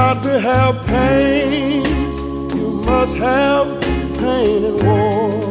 got to have pain. You must have pain and war.